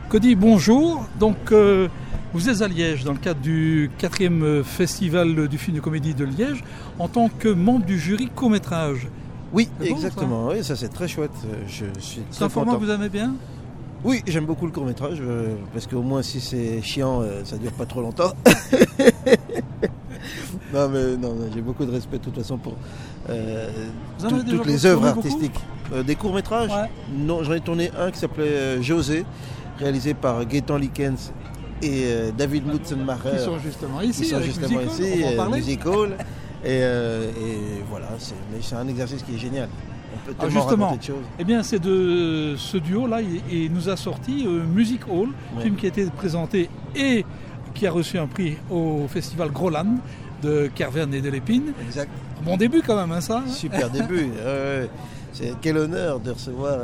Cody, bonjour. Donc, vous êtes à Liège dans le cadre du 4e festival du film de comédie de Liège en tant que membre du jury court-métrage. Oui, C'est exactement. bon, ça. Oui, ça c'est très chouette. Je suis C'est très un format content. que vous aimez bien? Oui, j'aime beaucoup le court-métrage parce qu'au moins si c'est chiant, ça dure pas trop longtemps. Non, j'ai beaucoup de respect de toute façon pour Vous en avez déjà toutes les œuvres tourné beaucoup artistiques. Des courts-métrages? Ouais. Non, j'en ai tourné un qui s'appelait José, réalisé par Gaëtan Likens et David Mutzenmacher. Qui sont justement ici. Ils sont avec justement Music Hall, ici, on va en parler. Music Hall. Et voilà, c'est un exercice qui est génial. On peut tellement Justement, raconter de choses. eh bien, c'est de ce duo-là, il nous a sorti Music Hall, Ouais. film qui a été présenté et qui a reçu un prix au festival Groland de Kervern et de Lépine. Exact. Bon début quand même, hein, ça. Super début. C'est quel honneur de recevoir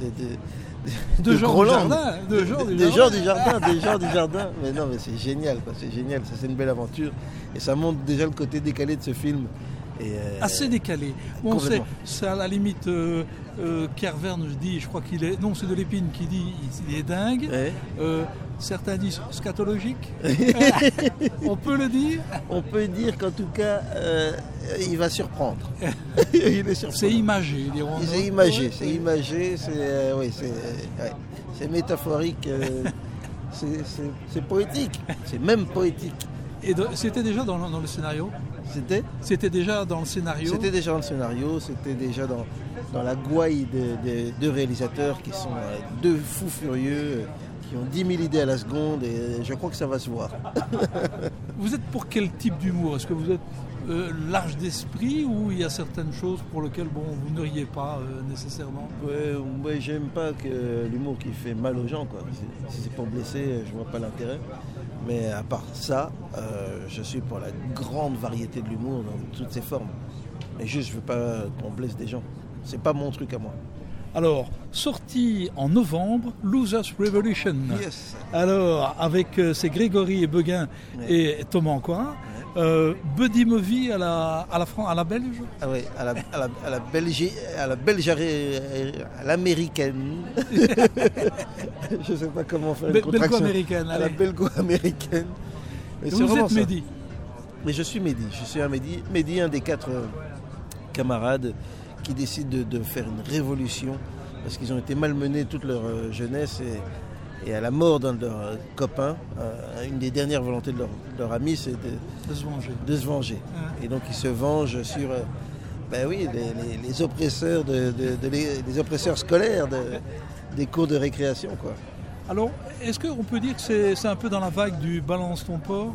De gens du Groland. jardin. Des gens du jardin. Mais non, mais c'est génial, quoi. C'est génial. Ça, c'est une belle aventure. Et ça montre déjà le côté décalé de ce film. Et, Assez décalé. Bon, Complètement. c'est à la limite Kervern, je crois qu'il est. Non, c'est de Lépine qui dit il est dingue. ouais. Certains disent scatologique. On peut le dire. On peut dire qu'en tout cas, il va surprendre. Il est surprenant. C'est imagé, dirons-nous. C'est imagé, Ouais. c'est imagé, c'est métaphorique, c'est poétique, c'est même poétique. Et c'était déjà dans le scénario. C'était Déjà dans le scénario. déjà dans le scénario, c'était déjà dans la gouaille de deux réalisateurs qui sont deux fous furieux, qui ont 10 000 idées à la seconde, et je crois que ça va se voir. Vous êtes pour quel type d'humour? Est-ce que vous êtes large d'esprit ou il y a certaines choses pour lesquelles vous ne riez pas nécessairement? Ouais, j'aime pas que l'humour qui fait mal aux gens, quoi. Si c'est pour blesser, je vois pas l'intérêt. Mais à part ça, je suis pour la grande variété de l'humour dans toutes ses formes. Mais juste, je veux pas qu'on blesse des gens. C'est pas mon truc à moi. Alors, sorti en novembre, Losers Revolution. Yes. Alors, avec c'est Grégory et Beguin et Thomas Ancoin. Buddy movie à la belge. Ah ouais, à la Belgique, à l'américaine. Je sais pas comment faire une contraction. Belgo-américaine. À la allez. belgo-américaine. Mais Et c'est vous vraiment êtes ça. Mehdi. Mais je suis Mehdi. Je suis un Mehdi. Mehdi, un des 4 camarades qui décident de faire une révolution parce qu'ils ont été malmenés toute leur jeunesse et à la mort d'un de leurs copains, une des dernières volontés de leur ami, c'est De se venger. de se venger. Ouais. Et donc ils se vengent sur les oppresseurs, les oppresseurs scolaires des cours de récréation, quoi. Alors, est-ce qu'on peut dire que c'est un peu dans la vague du balance ton porc?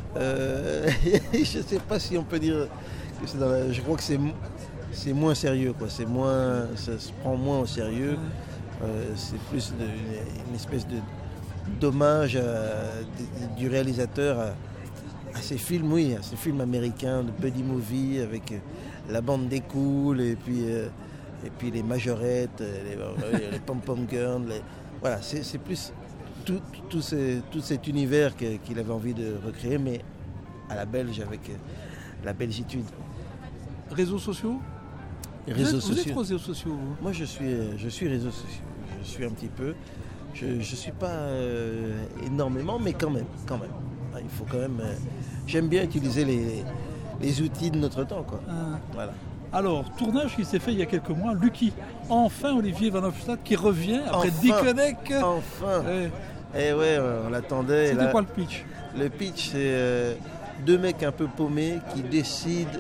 Je ne sais pas si on peut dire que c'est je crois que c'est moins sérieux, quoi. Ça se prend moins au sérieux. C'est plus une espèce d'hommage du réalisateur à ces films, à ces films américains de buddy movie avec la bande des cools et puis les majorettes, les pom-pom girls. Voilà, c'est plus tout cet univers qu'il avait envie de recréer, mais à la belge avec la belgitude. Réseaux sociaux? Vous êtes aux réseaux sociaux, vous? Moi, je suis réseaux sociaux. Je suis un petit peu. Je suis pas énormément, mais quand même. Il faut quand même. J'aime bien utiliser les outils de notre temps, quoi. Voilà. Alors, tournage qui s'est fait il y a quelques mois, Lucky. Enfin, Olivier Van Hofstadt qui revient après Enfin. Dickeneck. Enfin. Ouais. Et ouais, on l'attendait. et C'était là, quoi le pitch? le pitch, c'est deux mecs un peu paumés qui décident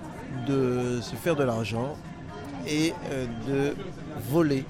de se faire de l'argent et de voler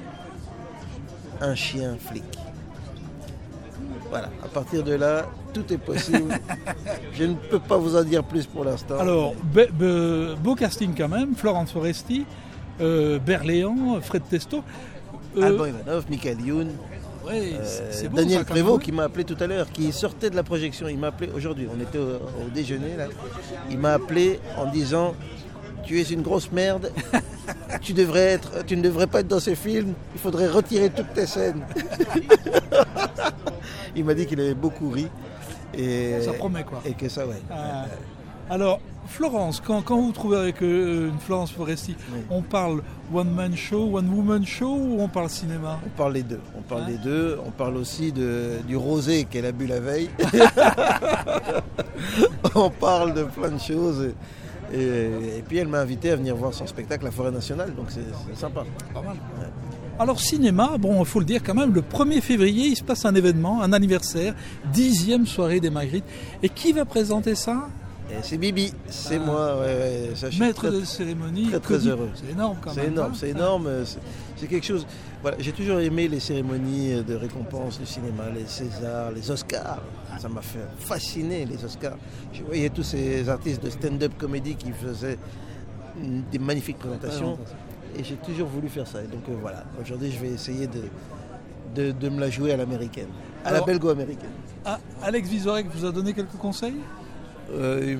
un chien flic. Voilà, à partir de là, tout est possible. Je ne peux pas vous en dire plus pour l'instant. Alors, beau casting quand même, Florence Foresti, Berléand, Fred Testo. Alban Ivanov, Michael Youn, Ouais, c'est beau, Daniel ça, quand Prévost même. qui m'a appelé tout à l'heure, qui sortait de la projection. Il m'a appelé aujourd'hui, on était au déjeuner là. Il m'a appelé en disant: tu es une grosse merde, tu ne devrais pas être dans ces films, il faudrait retirer toutes tes scènes. Il m'a dit qu'il avait beaucoup ri. Et, Ça promet, quoi. Et que ça, ouais. Alors, Florence, quand vous vous trouvez avec une Florence Foresti, Oui. on parle one-man show, one-woman show ou on parle cinéma? On parle des deux. On parle des deux. On parle aussi du rosé qu'elle a bu la veille. On parle de plein de choses. Et puis elle m'a invité à venir voir son spectacle à Forêt Nationale. Donc c'est sympa. Pas mal. Ouais. Alors cinéma, bon, il faut le dire quand même, le 1er février, il se passe un événement, un anniversaire, 10e soirée des Marguerites. Et qui va présenter ça? Et c'est Bibi, c'est moi, ouais, ça, je suis Maître de cérémonie. très heureux. C'est énorme quand même. C'est énorme. C'est quelque chose. Voilà, j'ai toujours aimé les cérémonies de récompense du cinéma, les Césars, les Oscars. Ça m'a fait fasciner les Oscars. Je voyais tous ces artistes de stand-up comédie qui faisaient des magnifiques présentations. Et j'ai toujours voulu faire ça. Et donc voilà, aujourd'hui je vais essayer de me la jouer à l'américaine, la belgo-américaine. Alex Vizorek vous a donné quelques conseils? Il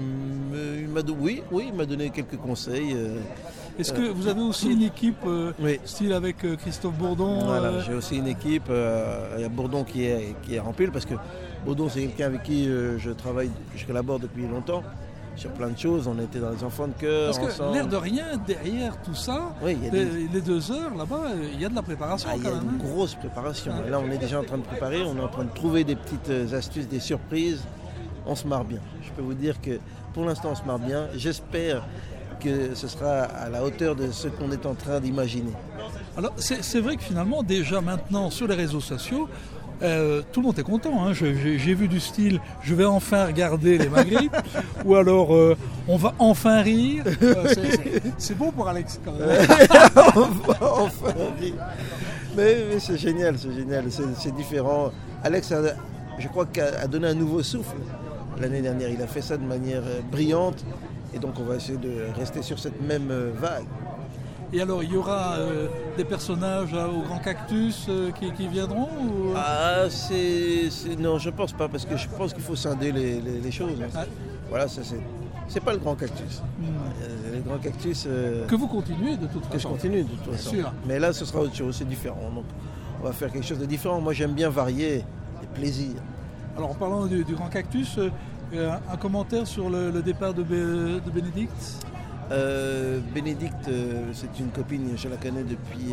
m'a donné quelques conseils. Est-ce que vous avez aussi une équipe oui. style avec Christophe Bourdon? Voilà, j'ai aussi une équipe. Il y a Bourdon qui est rempli parce que Bourdon c'est quelqu'un avec qui je collabore depuis longtemps sur plein de choses. On était dans les enfants de cœur ensemble. Parce que l'air de rien, derrière tout ça, oui, les 2 heures là-bas, il y a de la préparation quand même. Il y a une grosse préparation. Et là on est déjà en train de préparer, on est en train de trouver des petites astuces, des surprises. On se marre bien. Je peux vous dire que pour l'instant on se marre bien. J'espère que ce sera à la hauteur de ce qu'on est en train d'imaginer. Alors c'est vrai que finalement déjà maintenant sur les réseaux sociaux, tout le monde est content. Hein. J'ai vu du style « je vais enfin regarder les Marguerites » ou alors « on va enfin rire ». C'est bon pour Alex quand même. On va enfin rire. Mais c'est génial, c'est différent. Alex, je crois qu'a donné un nouveau souffle l'année dernière. Il a fait ça de manière brillante et donc on va essayer de rester sur cette même vague. Et alors, il y aura des personnages au Grand Cactus qui viendront ou... Non, je pense pas, parce que je pense qu'il faut scinder les choses. Ah. Voilà, c'est pas le Grand Cactus. Le Grand Cactus... Que vous continuez de toute façon. Que je continue de toute façon. Sûr. Mais là, ce sera autre chose, c'est différent. Donc, on va faire quelque chose de différent. Moi, j'aime bien varier les plaisirs. Alors, en parlant du Grand Cactus, un commentaire sur le départ de Bénédicte? Bénédicte, c'est une copine, je la connais depuis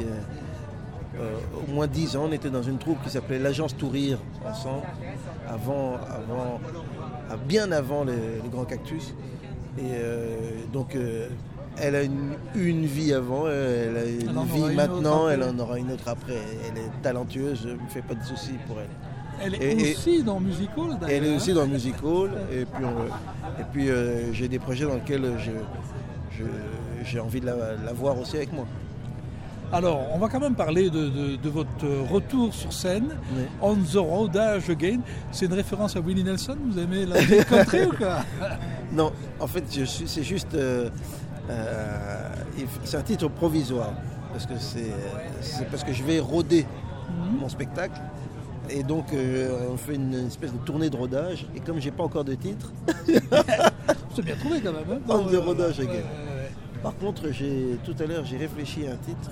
au moins 10 ans. On était dans une troupe qui s'appelait l'Agence Tout Rire ensemble, bien avant le Grand Cactus. Et donc elle a une vie avant, elle a une vie maintenant, elle en aura une autre après. Elle est talentueuse, je ne me fais pas de soucis pour elle. Elle est aussi dans Music Hall d'ailleurs. Elle est aussi dans Music Hall. Et puis j'ai des projets dans lesquels j'ai envie de la voir aussi avec moi. Alors, on va quand même parler de votre retour sur scène, oui. On the Road Again. C'est une référence à Willie Nelson, vous aimez la country ou quoi? Non, en fait, c'est juste... c'est un titre provisoire, parce que c'est parce que je vais roder mon spectacle. Et donc, on fait une espèce de tournée de rodage. Et comme j'ai pas encore de titre... C'est bien trouvé quand même. Hein, On the Road Again. Par contre, tout à l'heure, j'ai réfléchi à un titre.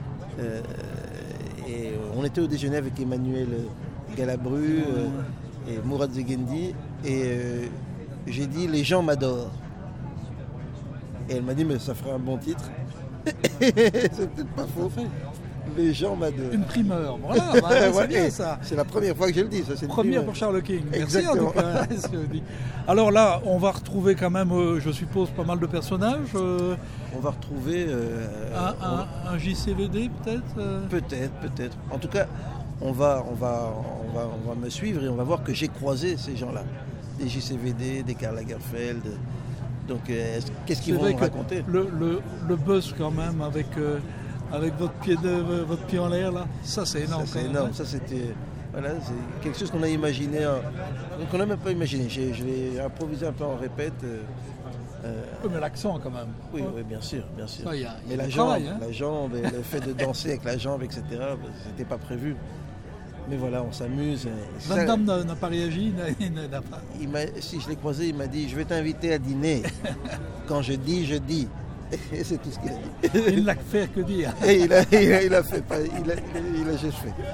Et on était au déjeuner avec Emmanuel Galabru et Mourad Zegendi. Et j'ai dit « Les gens m'adorent ». Et elle m'a dit « Mais ça ferait un bon titre ». C'est peut-être pas faux. Les gens m'adorent. Une primeur, voilà, c'est bien ça. C'est la première fois que je le dis. Ça, c'est première pour Charles King. Merci en tout cas. Alors là, on va retrouver quand même, je suppose, pas mal de personnages. On va retrouver... un JCVD peut-être Peut-être. En tout cas, on va me suivre et on va voir que j'ai croisé ces gens-là. Des JCVD, des Karl Lagerfeld. Donc, qu'est-ce qu'ils vont me raconter? Le buzz quand même avec votre pied en l'air là, ça c'est énorme. Ça, c'est énorme. Ça c'était c'est quelque chose qu'on a imaginé, qu'on n'a même pas imaginé. Je l'ai improvisé un peu en répète. Mais l'accent quand même. Oui, bien sûr. Ça, mais la jambe, le fait de danser avec la jambe, etc. C'était pas prévu. Mais voilà, on s'amuse. Van Damme n'a pas réagi, n'a pas. Si je l'ai croisé, il m'a dit « Je vais t'inviter à dîner. Quand je dis, je dis. » Et c'est tout ce qu'il a dit. Il n'a fait que dire. Et il a juste fait.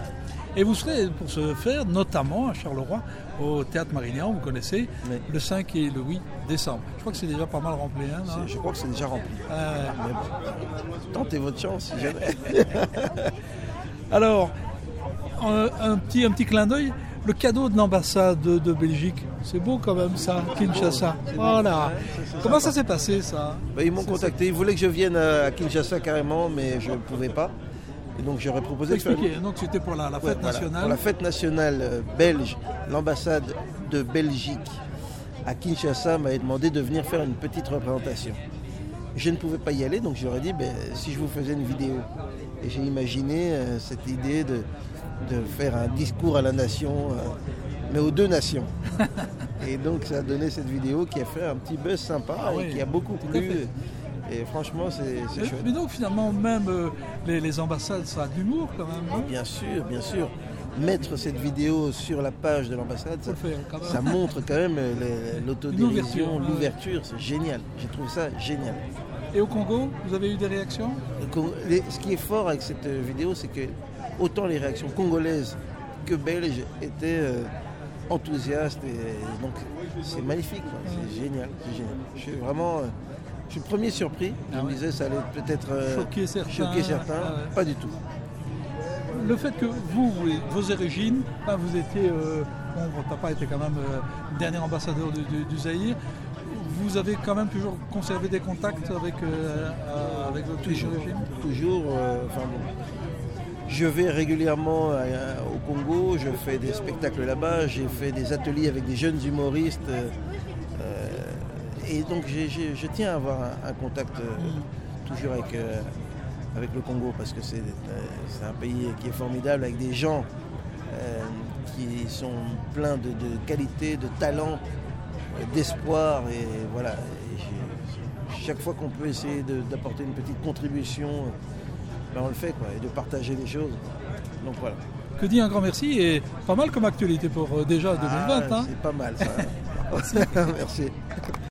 Et vous serez pour ce faire, notamment à Charleroi, au Théâtre Marignan, vous connaissez, Oui. le 5 et le 8 décembre. Je crois que c'est déjà pas mal rempli. Hein, non Je crois que c'est déjà rempli. Mais bon, tentez votre chance si jamais. Alors, un petit clin d'œil, le cadeau de l'ambassade de Belgique, c'est beau quand même ça, Kinshasa. Voilà. Comment ça s'est passé ça? Ils m'ont contacté, ils voulaient que je vienne à Kinshasa carrément, mais je ne pouvais pas. Et donc j'aurais proposé de faire... Donc c'était pour la fête nationale. Pour la fête nationale belge, l'ambassade de Belgique à Kinshasa m'avait demandé de venir faire une petite représentation. Je ne pouvais pas y aller, donc j'aurais dit si je vous faisais une vidéo. Et j'ai imaginé cette idée de faire un discours à la nation, mais aux deux nations. Et donc ça a donné cette vidéo qui a fait un petit buzz sympa et qui a beaucoup plu. Et franchement, c'est chouette. Mais donc finalement, même les ambassades, ça a de l'humour quand même. Hein? Bien sûr, bien sûr. Mettre cette vidéo sur la page de l'ambassade, ça montre quand même l'autodérision, l'ouverture. C'est génial. J'ai trouvé ça génial. Et au Congo, vous avez eu des réactions? Ce qui est fort avec cette vidéo, c'est que autant les réactions congolaises que belges étaient enthousiastes. Et donc c'est magnifique, quoi. C'est génial, c'est génial. Je suis vraiment... Je suis le premier surpris. Je me disais ça allait peut-être choquer certains. Pas du tout. Le fait que vos origines, vous étiez, votre papa était quand même le dernier ambassadeur du Zaïre, vous avez quand même toujours conservé des contacts avec votre origine? Toujours. Je vais régulièrement au Congo, je fais des spectacles là-bas, j'ai fait des ateliers avec des jeunes humoristes. Et donc je tiens à avoir un contact toujours avec le Congo parce que c'est un pays qui est formidable avec des gens qui sont pleins de qualité, de talent, d'espoir et voilà. Et chaque fois qu'on peut essayer d'apporter une petite contribution, on le fait quoi, et de partager les choses. Donc voilà. Que dit un grand merci et pas mal comme actualité pour déjà 2020. C'est pas mal ça. Merci.